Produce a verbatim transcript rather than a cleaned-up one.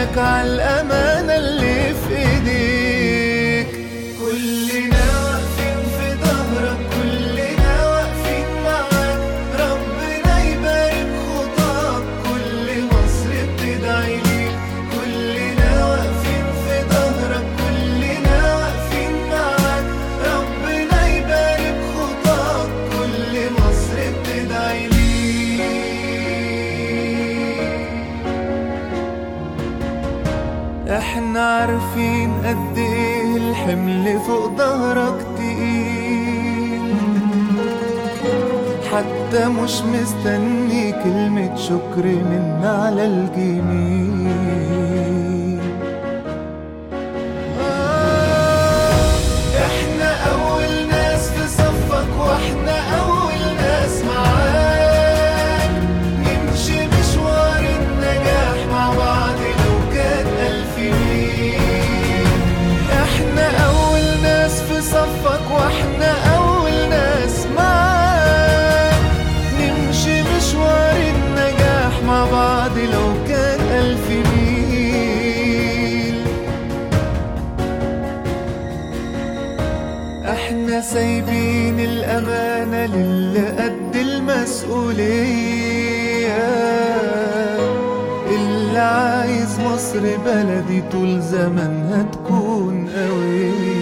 منك عالأمانة اللي في ايديك. كلنا واقفين في ظهرك، كلنا واقفين معاك، ربنا يبارك خطاك، كل مصر بتدعي ليك. كلنا واقفين في ظهرك، كلنا واقفين معاك، ربنا يبارك خطاك، كل مصر بتدعي ليك. احنا عارفين قد ايه الحمل فوق ظهرك تقيل، حتى مش مستني كلمة شكر منا على الجميل. آه احنا أول ناس في صفك، واحنا أول ناس معاك، نمشي مشوار النجاح مع بعض لو كان ألف ميل. احنا أول ناس في صفك، واحنا أول ناس معاك، نمشي مشوار النجاح مع بعض لو كان ألف ميل. احنا سايبين الأمانة للي قد المسؤولية، اللي عايز مصر بلدي طول زمانها تكون قوية.